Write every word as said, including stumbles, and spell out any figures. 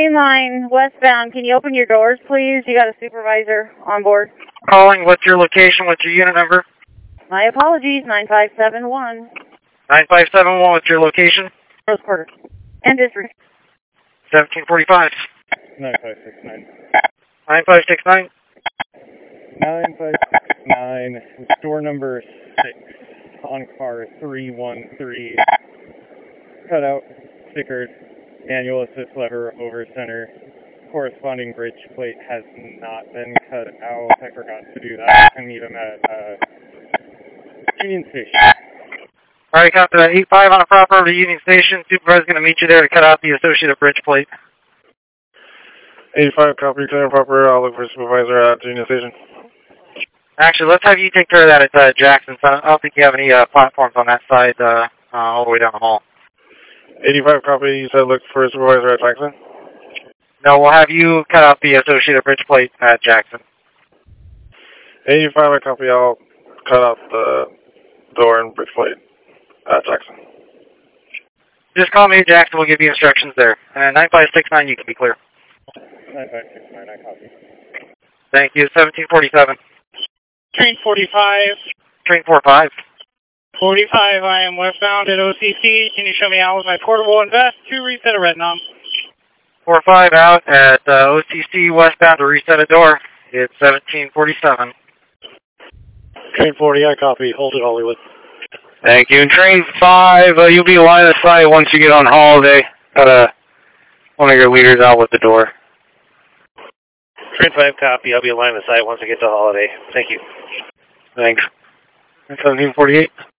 Main line, westbound. Can you open your doors, please? You got a supervisor on board. Calling, what's your location, what's your unit number? My apologies, nine five seven one. nine five seven one, what's your location? Rose Quarter. And district. seventeen forty-five. nine five six nine. nine five six nine. nine five six nine, store number six, on car three one three. Cutout, stickered, manual assist lever over center. Corresponding bridge plate has not been cut out. I forgot to do that. I need them at uh, Union Station. Alright, copy that. eight five on a proper over to Union Station. Supervisor's going to meet you there to cut out the associated bridge plate. eighty-five, copy, clear and proper. I'll look for supervisor at Union Station. Actually, let's have you take care of that at uh, Jackson. So I don't think you have any uh, platforms on that side uh, uh, all the way down the hall. eighty-five, copy. You said look for supervisor at Jackson? No, we'll have you cut out the associated bridge plate at Jackson. eighty-five, I copy. I'll cut out the door and bridge plate at Jackson. Just call me at Jackson. We'll give you instructions there. And nine five six nine, you can be clear. nine five six nine, I copy. Thank you. seventeen forty-seven. Train forty-five. Train forty-five. forty-five, I am westbound at O C C. Can you show me out with my portable and vest to reset a retinol? forty-five out at uh, O C C westbound to reset a door. It's seventeen forty-seven. Train forty, I copy. Hold it, Hollywood. Thank you. Train five, uh, you'll be line of sight once you get on holiday. Got uh, one of your leaders out with the door. Train five, copy. I'll be line of sight once I get to holiday. Thank you. Thanks. seventeen forty-eight.